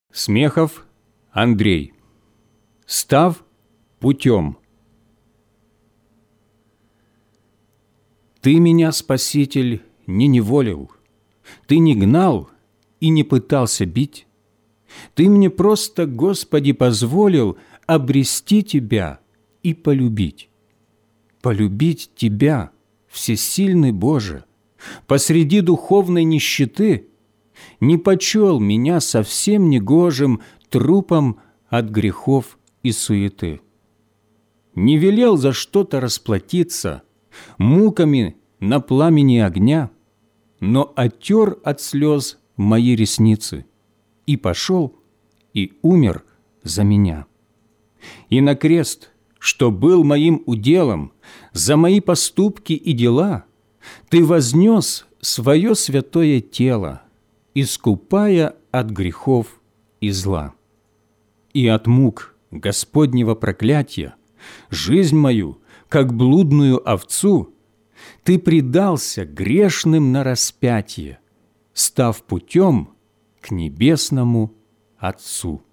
Смехов Андрей. Став путем. Ты меня, Спаситель, не неволил, Ты не гнал и не пытался бить. Ты мне просто, Господи, позволил обрести Тебя и полюбить. Полюбить Тебя, всесильный Боже, посреди духовной нищеты, не почел меня совсем негожим трупом от грехов и суеты. Не велел за что-то расплатиться муками на пламени огня, но оттер от слез мои ресницы и пошел, и умер за меня. И на крест, что был моим уделом, за мои поступки и дела, Ты вознес свое святое тело, искупая от грехов и зла. И от мук Господнего проклятия жизнь мою, как блудную овцу, Ты предался грешным на распятие, став путем к небесному Отцу.